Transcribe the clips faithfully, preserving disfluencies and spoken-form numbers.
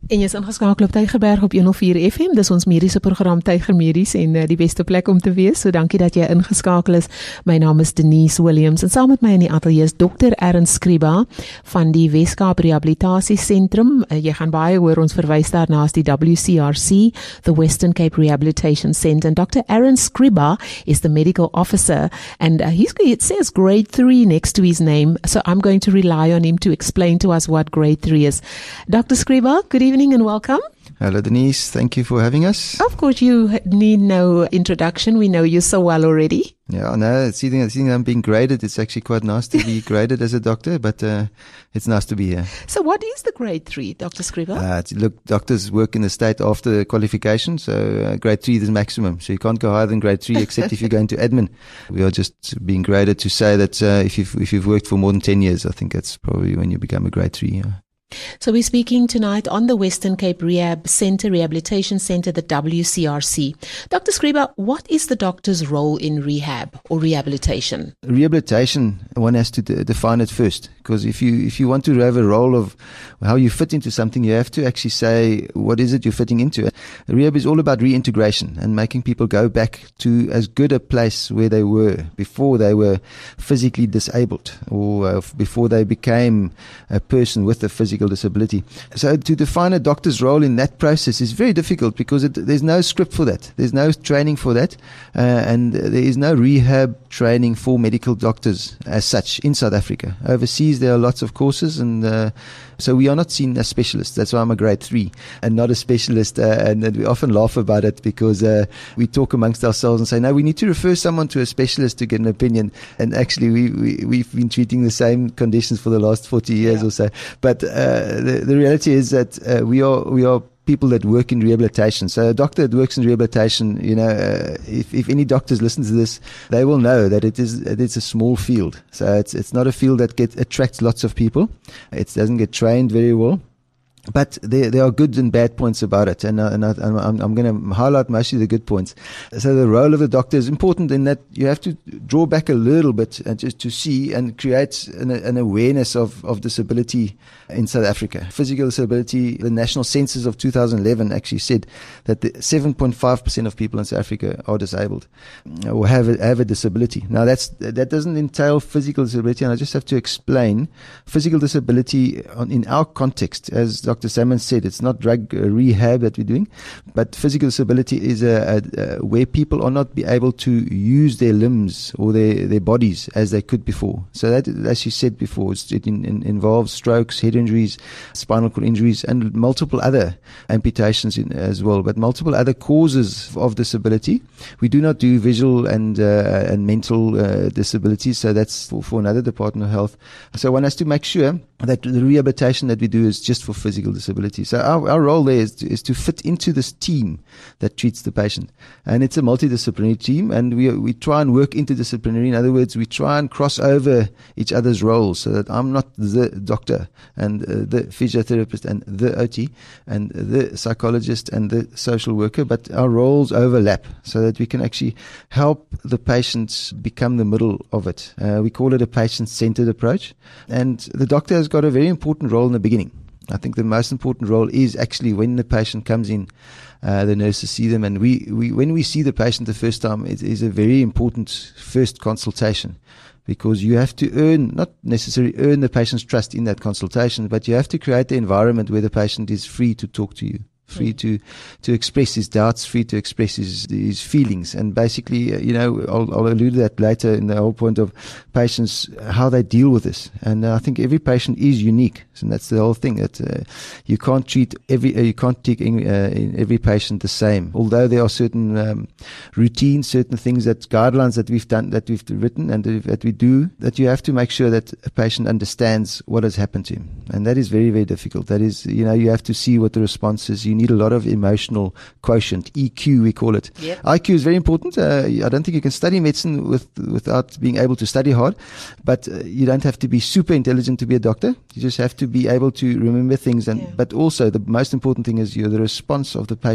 En jy is ingeskakel op Tygerberg op honderd vier F M. Dis ons mediese program Tyger Medies en uh, die beste plek om te wees. So dankie dat jy ingeskakel is. My naam is Denise Williams en saam met my in die ateljee is dokter Ernst Skriba van die Weskaap Rehabilitasie Sentrum. Uh, jy gaan baie hoor, ons verwys daarna as die W C R C, the Western Cape Rehabilitation Centre. And doctor Ernst Skriba is the medical officer and uh, he's, it says grade three next to his name. So I'm going to rely on him to explain to us what grade three is. Doctor Skriba, good evening and welcome. Hello Denise, thank you for having us. Of course, you need no introduction. We know you so well already. Yeah, no, seeing, seeing I'm being graded, it's actually quite nice to be graded as a doctor, but uh, it's nice to be here. So what is the grade three, Doctor Skriba? Uh, look, doctors work in the state after qualification, so uh, grade three is the maximum. So you can't go higher than grade three except if you're going to admin. We are just being graded to say that uh, if, you've, if you've worked for more than ten years, I think that's probably when you become a grade three. Yeah. So we're speaking tonight on the Western Cape Rehab Centre, Rehabilitation Centre, the W C R C. Doctor Skriba, what is the doctor's role in rehab or rehabilitation? Rehabilitation, one has to de- define it first, because if you if you want to have a role of how you fit into something, you have to actually say what is it you're fitting into. Rehab is all about reintegration and making people go back to as good a place where they were before they were physically disabled or uh, before they became a person with a physical disability. So to define a doctor's role in that process is very difficult because it, there's no script for that. There's no training for that. Uh, and there is no rehab training for medical doctors as such in South Africa. Overseas there are lots of courses and uh, so we are not seen as specialists. That's why I'm a grade three and not a specialist. Uh, and, and we often laugh about it because uh, we talk amongst ourselves and say, no, we need to refer someone to a specialist to get an opinion. And actually we, we, we've been treating the same conditions for the last forty years yeah. or so. But uh, the, the reality is that uh, we are we are people that work in rehabilitation. So a doctor that works in rehabilitation, you know, uh, if, if any doctors listen to this, they will know that it is it's a small field. So it's it's not a field that gets attracts lots of people. It doesn't get trained very well. But there, there are good and bad points about it, and, uh, and I, I'm, I'm going to highlight mostly the good points. So the role of the doctor is important in that you have to draw back a little bit and just to see and create an, an awareness of, of disability in South Africa. Physical disability, the national census of two thousand eleven actually said that the seven point five percent of people in South Africa are disabled or have a, have a disability. Now that's, that doesn't entail physical disability, and I just have to explain physical disability on, in our context as Doctor Salmon said, it's not drug rehab that we're doing, but physical disability is a, a, a where people are not be able to use their limbs or their, their bodies as they could before. So that, as you said before, it in, in, involves strokes, head injuries, spinal cord injuries, and multiple other amputations in, as well, but multiple other causes of disability. We do not do visual and uh, and mental uh, disabilities, so that's for, for another Department of Health. So one has to make sure that the rehabilitation that we do is just for physical disability. So our, our role there is to, is to fit into this team that treats the patient. And it's a multidisciplinary team, and we we try and work interdisciplinary. In other words, we try and cross over each other's roles so that I'm not the doctor and uh, the physiotherapist and the O T and the psychologist and the social worker, but our roles overlap so that we can actually help the patients become the middle of it. Uh, we call it a patient-centered approach. And the doctor has got a very important role in the beginning. I think the most important role is actually when the patient comes in, uh, the nurses see them, and we, we when we see the patient the first time, it is a very important first consultation, because you have to earn, not necessarily earn the patient's trust in that consultation, but you have to create the environment where the patient is free to talk to you, free to to express his doubts, free to express his his feelings. And basically, uh, you know, I'll, I'll allude to that later in the whole point of patients, how they deal with this. And uh, I think every patient is unique, and that's the whole thing, that uh, you can't treat every uh, you can't take in, uh, in every patient the same. Although there are certain um, routines, certain things, that guidelines that we've done, that we've written, and that we do, that you have to make sure that a patient understands what has happened to him, and that is very, very difficult. That is, you know, you have to see what the response is. You need a lot of emotional quotient, E Q we call it. Yep. I Q is very important. Uh, I don't think you can study medicine with without being able to study hard, but uh, you don't have to be super intelligent to be a doctor. You just have to be able to remember things, and yeah. but also the most important thing is you the response of the patient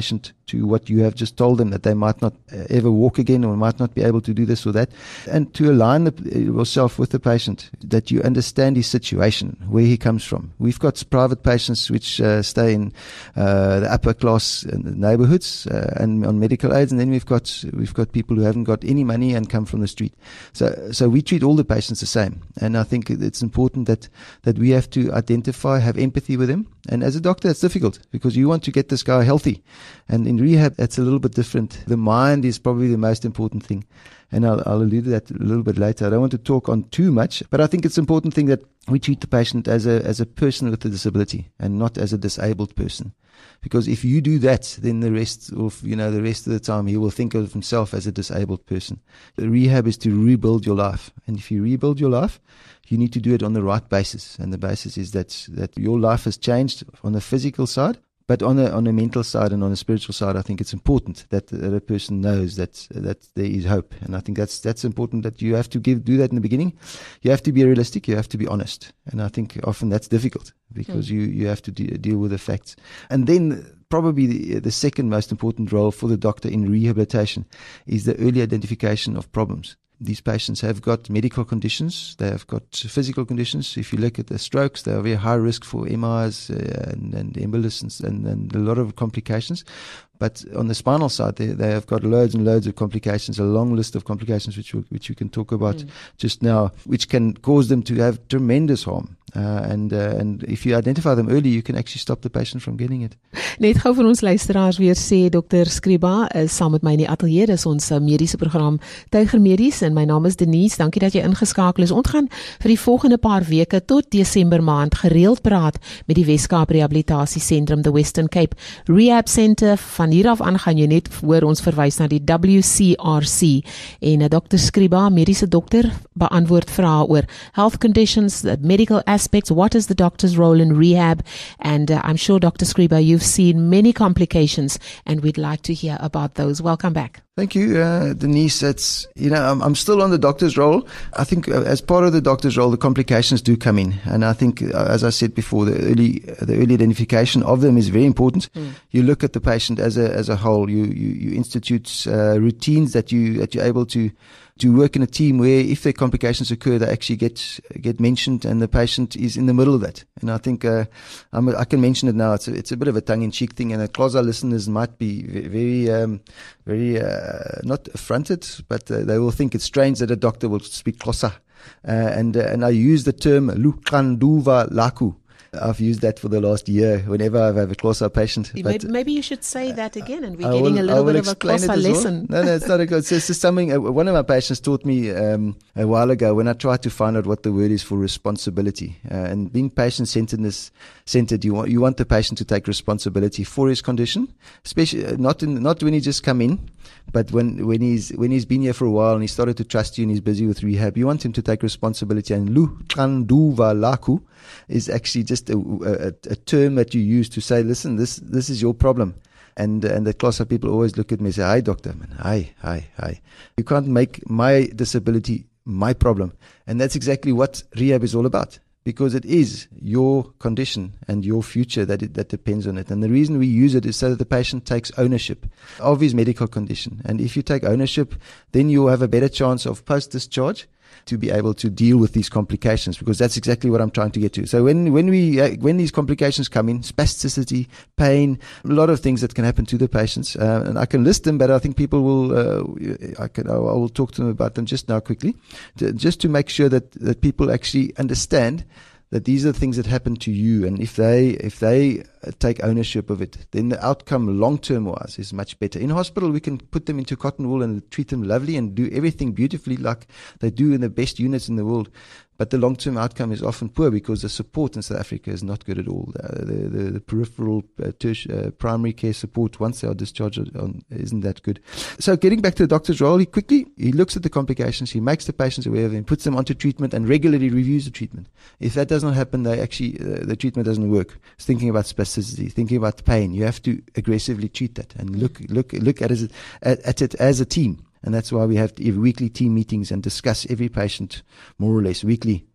to what you have just told them, that they might not uh, ever walk again or might not be able to do this or that, and to align the, yourself with the patient, that you understand his situation, where he comes from. We've got private patients which uh, stay in uh, the upper class neighborhoods uh, and on medical aids, and then we've got we've got people who haven't got any money and come from the street. So so we treat all the patients the same, and I think it's important that that we have to identify, have empathy with him. And as a doctor, it's difficult because you want to get this guy healthy, and in rehab, that's a little bit different. The mind is probably the most important thing, and I'll, I'll allude to that a little bit later. I don't want to talk on too much, but I think it's an important thing that we treat the patient as a as a person with a disability and not as a disabled person. Because if you do that, then the rest of you know the rest of the time he will think of himself as a disabled person. The rehab is to rebuild your life, and if you rebuild your life, you need to do it on the right basis, and the basis is that that your life has changed on the physical side. But on a on a mental side and on a spiritual side, I think it's important that, that a person knows that that there is hope, and I think that's that's important. That you have to give do that in the beginning. You have to be realistic. You have to be honest, and I think often that's difficult because mm. you you have to de- deal with the facts. And then probably the, the second most important role for the doctor in rehabilitation is the early identification of problems. These patients have got medical conditions, they have got physical conditions. If you look at the strokes, they are very high risk for M Is uh, and, and embolisms and, and a lot of complications. But on the spinal side, they, they have got loads and loads of complications, a long list of complications which we, which we can talk about mm. just now, which can cause them to have tremendous harm. Uh, and uh, and if you identify them early, you can actually stop the patient from getting it. Net gou vir ons luisteraars weer sê, dokter Skriba is saam met my in die ateljee. Dis ons mediese program Tyger Medies, en my naam is Denise. Dankie dat jy ingeskakel is. Ons gaan vir die volgende paar weke tot Desember maand gereeld praat met die Wes-Kaap Rehabilitasie Sentrum, the Western Cape Rehab Centre. Van hier af aan gaan jy net hoor ons verwys na die W C R C, en dokter Skriba, mediese dokter, beantwoord vrae oor health conditions, medical aspects, what is the doctor's role in rehab, and uh, I'm sure Doctor Skriba, you've seen many complications, and we'd like to hear about those. Welcome back. Thank you, uh, Denise. It's, you know, I'm, I'm still on the doctor's role. I think uh, as part of the doctor's role, the complications do come in. And I think, uh, as I said before, the early, the early identification of them is very important. Mm. You look at the patient as a, as a whole. You, you, you institute uh, routines that you, that you're able to, to work in a team where if the complications occur, they actually get, get mentioned, and the patient is in the middle of that. And I think, uh, I'm, I can mention it now. It's a, it's a bit of a tongue-in-cheek thing, and the Xhosa listeners might be very, um, very, uh, not affronted, but uh, they will think it's strange that a doctor will speak Xhosa. Uh, and, uh, and I use the term Luxanduva Laku. I've used that for the last year whenever I have a Xhosa patient. Maybe, maybe you should say that again, and we're I getting will, a little bit of a Xhosa lesson. Well. No, no, it's not a good. It's just something, uh, one of my patients taught me um, a while ago when I tried to find out what the word is for responsibility. Uh, and being patient-centeredness centered, you want, you want the patient to take responsibility for his condition, especially uh, not in, not when he just come in, but when, when he's, when he's been here for a while and he started to trust you and he's busy with rehab, you want him to take responsibility. And Luxanduva Laku is actually just a, a, a term that you use to say, listen, this this is your problem. And and the Xhosa people always look at me and say, hi, doctor, man, hi, hi, hi. You can't make my disability my problem. And that's exactly what rehab is all about, because it is your condition and your future that it, that depends on it. And the reason we use it is so that the patient takes ownership of his medical condition. And if you take ownership, then you'll have a better chance of post-discharge to be able to deal with these complications, because that's exactly what I'm trying to get to. So when when we uh, when these complications come in, spasticity, pain, a lot of things that can happen to the patients, uh, and I can list them, but I think people will uh, I can I will talk to them about them just now quickly, to, just to make sure that that people actually understand that these are things that happen to you, and if they if they take ownership of it, then the outcome long-term wise is much better. In hospital, we can put them into cotton wool and treat them lovely and do everything beautifully like they do in the best units in the world. But the long-term outcome is often poor because the support in South Africa is not good at all. The, the, the peripheral uh, tertiary, uh, primary care support once they are discharged on, isn't that good. So getting back to the doctor's role, he quickly, he looks at the complications, he makes the patients aware of them, puts them onto treatment and regularly reviews the treatment. If that does not happen, they actually, uh, the treatment doesn't work. It's thinking about spasticity, thinking about pain. You have to aggressively treat that and look, look, look at it, at, at it as a team. And that's why we have weekly team meetings and discuss every patient more or less weekly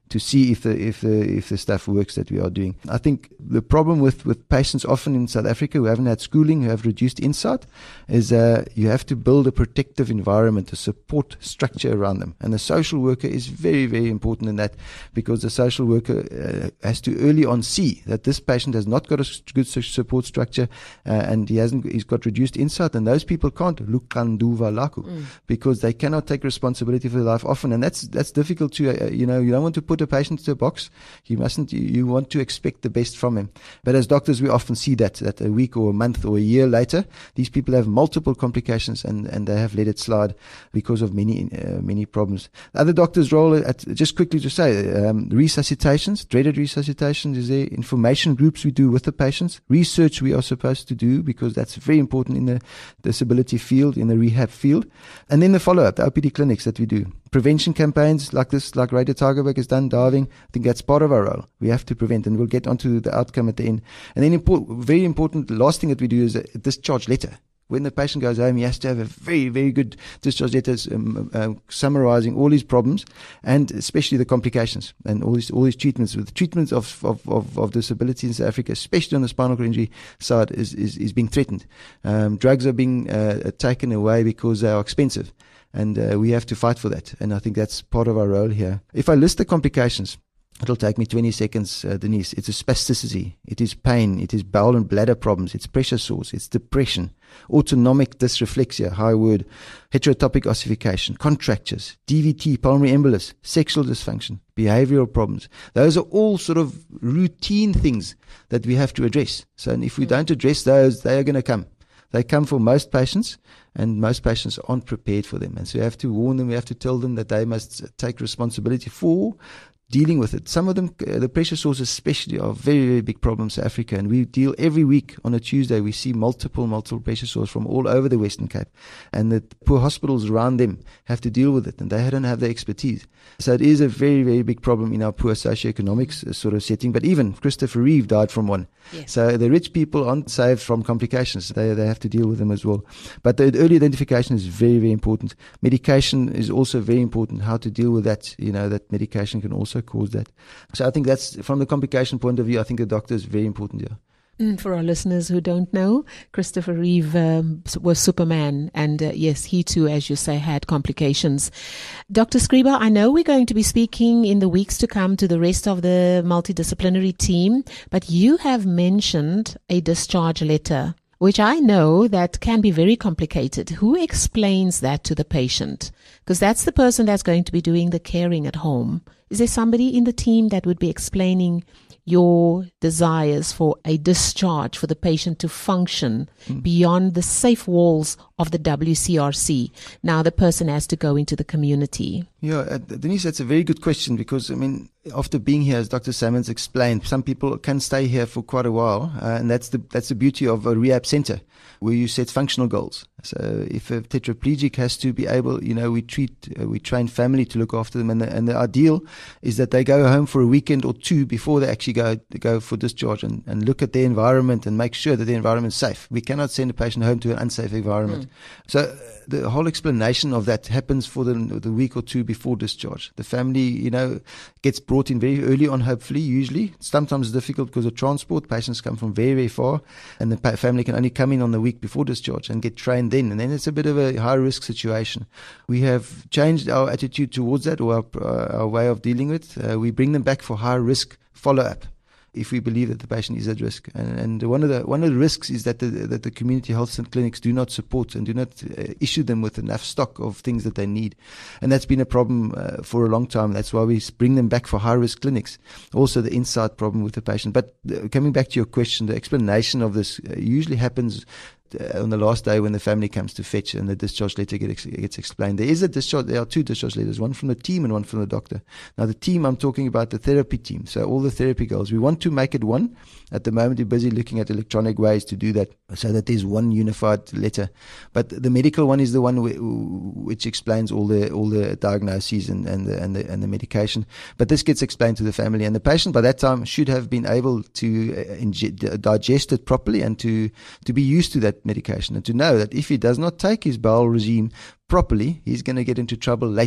to see if the if the if the stuff works that we are doing. I think the problem with, with patients often in South Africa who haven't had schooling, who have reduced insight, is uh, you have to build a protective environment, a support structure around them. And the social worker is very, very important in that, because the social worker uh, has to early on see that this patient has not got a good support structure uh, and he hasn't he's got reduced insight, and those people can't lukanduva laku mm. because they cannot take responsibility for their life often, and that's that's difficult to uh, you know you don't want to put a patient into a box. You mustn't. You, you want to expect the best from him. But as doctors, we often see that that a week or a month or a year later, these people have multiple complications and, and they have let it slide because of many uh, many problems. The other doctors' role, at, just quickly to say, um, resuscitations, dreaded resuscitations, is there information groups we do with the patients, research we are supposed to do because that's very important in the disability field, in the rehab field, and then the follow-up, the O P D clinics that we do. Prevention campaigns like this, like Radio Tygerberg has done, diving, I think that's part of our role. We have to prevent, and we'll get onto the outcome at the end. And then import, very important, the last thing that we do is a discharge letter. When the patient goes home, he has to have a very, very good discharge letter um, uh, summarizing all his problems and especially the complications and all his, all his treatments. With the treatments of, of, of, of disability in South Africa, especially on the spinal cord injury side, is, is, is being threatened. Um, drugs are being uh, taken away because they are expensive. And uh, we have to fight for that. And I think that's part of our role here. If I list the complications, it'll take me twenty seconds, uh, Denise. It's a spasticity. It is pain. It is bowel and bladder problems. It's pressure sores. It's depression. Autonomic dysreflexia, high word. Heterotopic ossification. Contractures. D V T, pulmonary embolus. Sexual dysfunction. Behavioral problems. Those are all sort of routine things that we have to address. So and if we don't address those, they are going to come. They come for most patients, and most patients aren't prepared for them. And so we have to warn them, we have to tell them that they must take responsibility for dealing with it. Some of them, uh, the pressure sores especially, are very, very big problems in Africa. And we deal every week on a Tuesday. We see multiple, multiple pressure sores from all over the Western Cape. And the poor hospitals around them have to deal with it. And they don't have the expertise. So it is a very, very big problem in our poor socioeconomics sort of setting. But even Christopher Reeve died from one. Yes. So the rich people aren't saved from complications. They they have to deal with them as well. But the early identification is very, very important. Medication is also very important. How to deal with that. You know, that medication can also cause that. So I think that's, from the complication point of view, I think the doctor is very important here. Mm, for our listeners who don't know, Christopher Reeve um, was Superman, and uh, yes, he too, as you say, had complications. Doctor Scriba, I know we're going to be speaking in the weeks to come to the rest of the multidisciplinary team, but you have mentioned a discharge letter, which I know that can be very complicated. Who explains that to the patient? Because that's the person that's going to be doing the caring at home. Is there somebody in the team that would be explaining your desires for a discharge for the patient to function mm. beyond the safe walls of the W C R C? Now the person has to go into the community. Yeah, uh, Denise, that's a very good question, because, I mean, after being here, as Doctor Salmons explained, some people can stay here for quite a while, uh, and that's the that's the beauty of a rehab center, where you set functional goals. So if a tetraplegic has to be able, you know, we treat, uh, we train family to look after them, and the, and the ideal is that they go home for a weekend or two before they actually go go for discharge, and, and look at their environment and make sure that the environment is safe. We cannot send a patient home to an unsafe environment. Mm. So uh, the whole explanation of that happens for the, the week or two before discharge. The family, you know, gets brought in very early on, hopefully, usually. Sometimes it's difficult because of transport. Patients come from very, very far, and the pa- family can only come in on the week before discharge and get trained then. And then it's a bit of a high-risk situation. We have changed our attitude towards that, or our, uh, our way of dealing with it. Uh, we bring them back for high-risk follow-up if we believe that the patient is at risk. And, and one of the one of the risks is that the that the community health clinics do not support and do not uh, issue them with enough stock of things that they need. And that's been a problem uh, for a long time. That's why we bring them back for high-risk clinics. Also the insight problem with the patient. But uh, coming back to your question, the explanation of this uh, usually happens Uh, on the last day when the family comes to fetch and the discharge letter get ex- gets explained. There is a discharge, there are two discharge letters, one from the team and one from the doctor. Now the team, I'm talking about the therapy team. So all the therapy goals, we want to make it one. At the moment, we're busy looking at electronic ways to do that so that there's one unified letter. But the medical one is the one w- which explains all the all the diagnoses and, and the and the and the medication. But this gets explained to the family, and the patient by that time should have been able to uh, inge- digest it properly and to to be used to that medication, and to know that if he does not take his bowel regime properly, he's going to get into trouble later.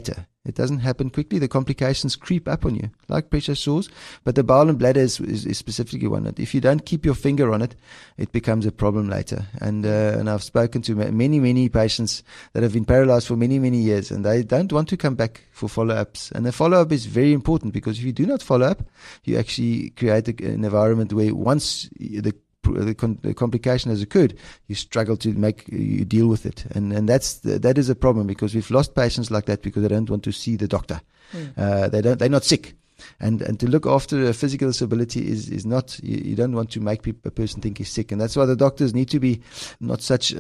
It doesn't happen quickly. The complications creep up on you, like pressure sores. But the bowel and bladder is, is, is specifically one that if you don't keep your finger on it, it becomes a problem later. And uh, and I've spoken to many, many patients that have been paralyzed for many, many years, and they don't want to come back for follow-ups. And the follow-up is very important, because if you do not follow up, you actually create a, an environment where once the The, con- the complication has occurred, you struggle to make you deal with it, and and that's the, that is a problem, because we've lost patients like that because they don't want to see the doctor. Mm. Uh, they don't. They're not sick, and and to look after a physical disability is is not. You, you don't want to make people, a person think he's sick, and that's why the doctors need to be not such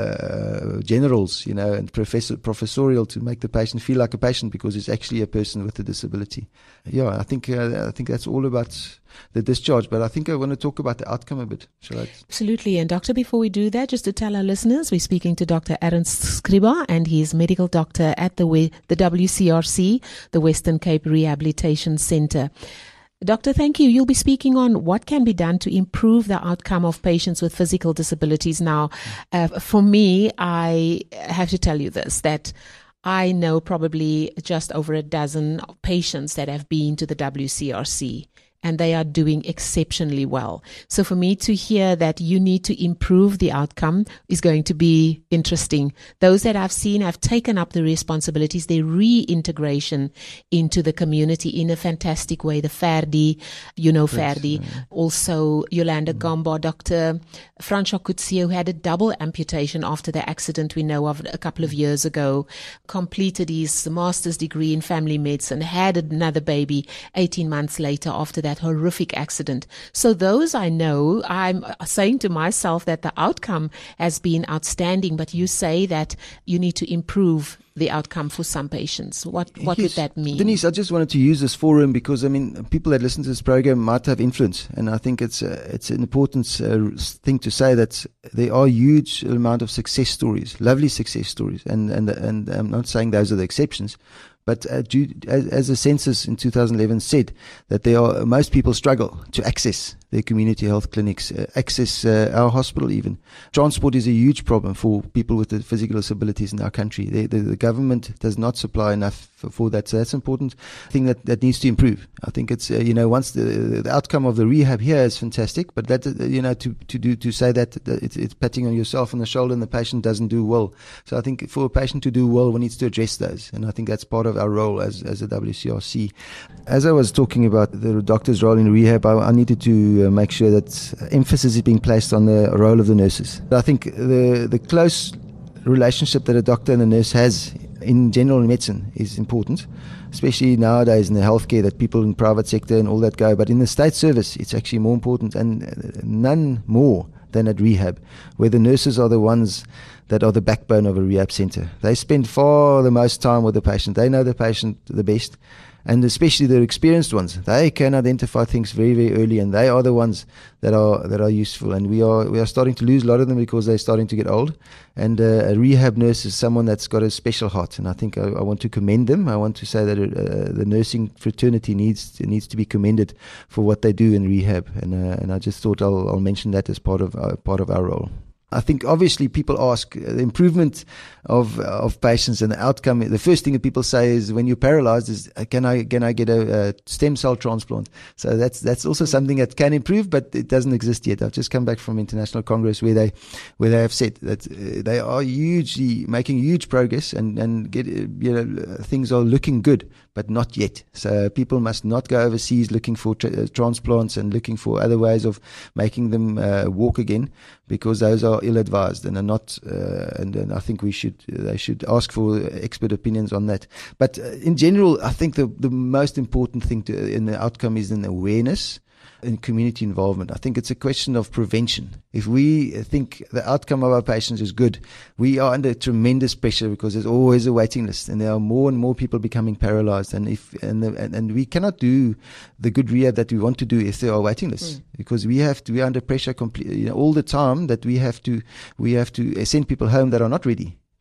uh, generals, you know, and professor professorial to make the patient feel like a patient, because it's actually a person with a disability. Yeah, I think uh, I think that's all about the discharge, but I think I want to talk about the outcome a bit. Shall I? Absolutely. And doctor, before we do that, just to tell our listeners, we're speaking to Doctor Ernst Skriba, and he's medical doctor at the the W C R C, the Western Cape Rehabilitation Centre. Doctor, thank you. You'll be speaking on what can be done to improve the outcome of patients with physical disabilities. Now, uh, for me, I have to tell you this, that I know probably just over a dozen patients that have been to the W C R C, and they are doing exceptionally well. So for me to hear that you need to improve the outcome is going to be interesting. Those that I've seen have taken up the responsibilities, their reintegration into the community in a fantastic way. The Ferdi, you know Ferdi, yes, yeah. Also Yolanda mm. Gamba, Doctor Francois Coetzee, who had a double amputation after the accident we know of a couple of years ago, completed his master's degree in family medicine, had another baby eighteen months later after that horrific accident. So those I know, I'm saying to myself that the outcome has been outstanding, but you say that you need to improve the outcome for some patients. What what yes. would that mean? Denise, I just wanted to use this forum because, I mean, people that listen to this program might have influence, and I think it's a, it's an important uh, thing to say that there are huge amount of success stories, lovely success stories, and and and I'm not saying those are the exceptions. But uh, due, as, as the census in two thousand eleven said, that there are most people struggle to access their community health clinics, uh, access uh, our hospital even. Transport is a huge problem for people with the physical disabilities in our country. The, the, the government does not supply enough for, for that. So that's an important thing that, that needs to improve. I think it's, uh, you know, once the, the outcome of the rehab here is fantastic, but that, uh, you know, to, to do, to say that, that it's, it's patting on yourself on the shoulder and the patient doesn't do well. So I think for a patient to do well, one needs to address those. And I think that's part of our role as, as a W C R C. As I was talking about the doctor's role in rehab, I, I needed to uh, make sure that emphasis is being placed on the role of the nurses. I think the, the close relationship that a doctor and a nurse has in general medicine is important, especially nowadays in the healthcare that people in private sector and all that go. But in the state service, it's actually more important, and none more than at rehab, where the nurses are the ones that are the backbone of a rehab center. They spend far the most time with the patient. They know the patient the best, and especially the experienced ones. They can identify things very, very early, and they are the ones that are that are useful. And we are we are starting to lose a lot of them because they're starting to get old. And uh, a rehab nurse is someone that's got a special heart, and I think I, I want to commend them. I want to say that uh, the nursing fraternity needs needs to be commended for what they do in rehab. And uh, and I just thought I'll I'll mention that as part of uh, part of our role. I think obviously people ask the improvement of of patients and the outcome. The first thing that people say is when you're paralyzed is can I can I get a, a stem cell transplant? So that's that's also something that can improve, but it doesn't exist yet. I've just come back from International Congress where they where they have said that uh, they are hugely making huge progress and and get you know things are looking good, but not yet. So people must not go overseas looking for tra- transplants and looking for other ways of making them uh, walk again, because those are ill-advised and are not, uh, and, and I think we should, they should ask for expert opinions on that. But uh, in general, I think the, the most important thing to, in the outcome is an awareness and community involvement. I think it's a question of prevention. If we think the outcome of our patients is good, we are under tremendous pressure because there's always a waiting list, and there are more and more people becoming paralyzed. And if and the, and, and we cannot do the good rehab that we want to do if there are waiting lists, mm. because we have to. We are under pressure complete, you know, all the time. That we have to we have to send people home that are not ready.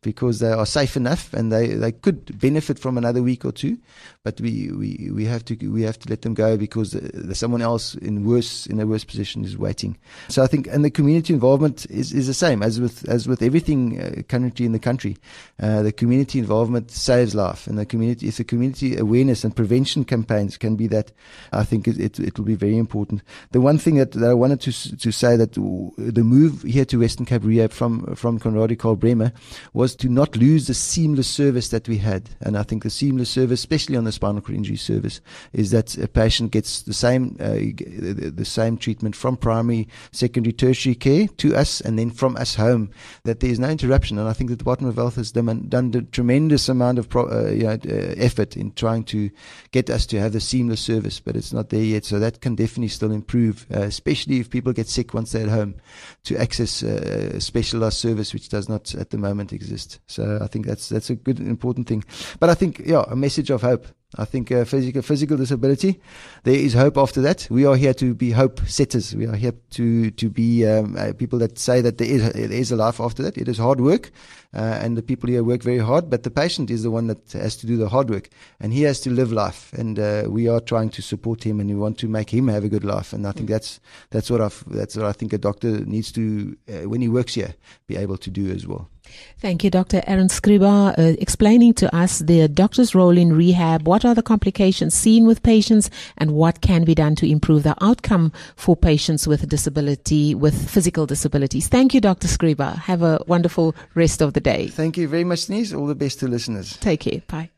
because they are safe enough and they, they could benefit from another week or two, but we, we, we have to we have to let them go because the, the someone else in worse in a worse position is waiting. So I think, and the community involvement is, is the same as with as with everything uh, currently in the country. Uh, the community involvement saves life, and the community, if the community awareness and prevention campaigns can be that, I think it it, it will be very important. The one thing that, that I wanted to to say that the move here to Western Cape Rehab from from Conradie Karl Bremer was to not lose the seamless service that we had. And I think the seamless service, especially on the spinal cord injury service, is that a patient gets the same uh, the, the same treatment from primary, secondary, tertiary care to us, and then from us home. That there is no interruption. And I think that the Department of Health has done, done a tremendous amount of pro, uh, you know, uh, effort in trying to get us to have the seamless service, but it's not there yet. So that can definitely still improve, uh, especially if people get sick once they're at home, to access uh, a specialized service which does not at the moment exist. So I think that's that's a good, important thing. But I think, yeah, a message of hope. I think uh, physical physical disability, there is hope after that. We are here to be hope setters. We are here to to be um, uh, people that say that there is there is a life after that. It is hard work, uh, and the people here work very hard. But the patient is the one that has to do the hard work, and he has to live life. And uh, we are trying to support him, and we want to make him have a good life. And I think that's that's what I that's what I think a doctor needs to, uh, when he works here, be able to do as well. Thank you, Doctor Aaron Scriba, uh, explaining to us the doctor's role in rehab. What are the complications seen with patients, and what can be done to improve the outcome for patients with disability, with physical disabilities? Thank you, Doctor Scriba. Have a wonderful rest of the day. Thank you very much, Denise. All the best to listeners. Take care. Bye.